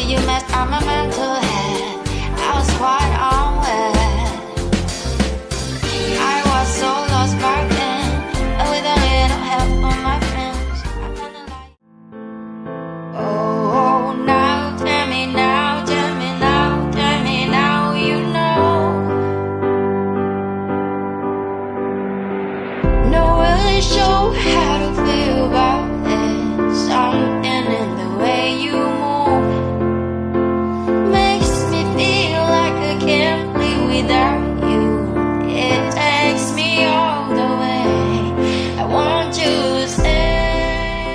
you messed up my mental head. I was quite unaware. I was so lost back then, and with a little help from my friends, I found the light. Oh, now tell me now, tell me now, tell me now, you know. No really show how to feel about it. Something in the way you move makes me feel like I can't live without you. It takes me all the way. I want you to stay.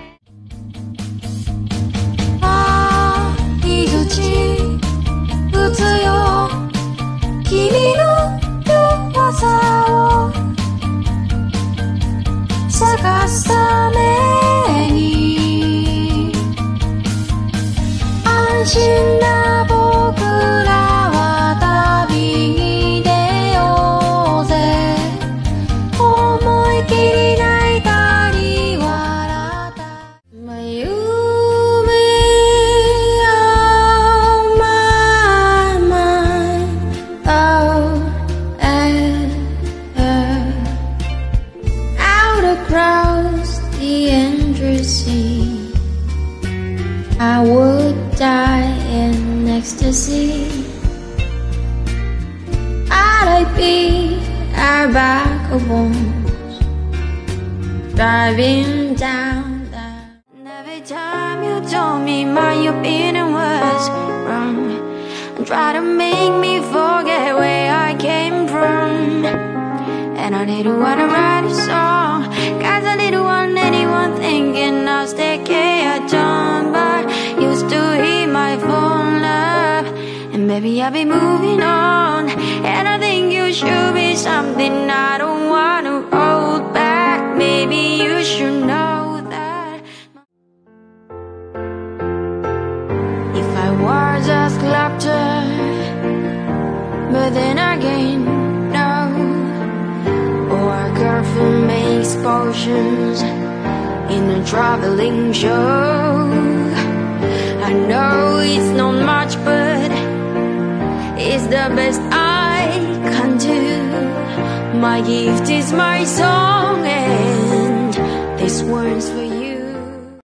Ah, 命打つよ君の弱さを探すために安心な僕らは旅に出ようぜ思い切り泣いたり笑った夢 on my mind out across the endless sea I would die in ecstasy I'd be our back of bones driving down the. And every time you told me my opinion was wrong and try to make me forget where I came from. And I didn't wanna write a song, cause I didn't want anyone thinking I'll stay at dawn. But used to hear my phone love, and maybe I'll be moving on. And I think you should be something I don't wanna hold back. Maybe you should know that if I was a sculptor, but then again, no. Or a girl who makes potions in a traveling show. I know it's not much, but it's the best I can do. My gift is my song, and this one's for you.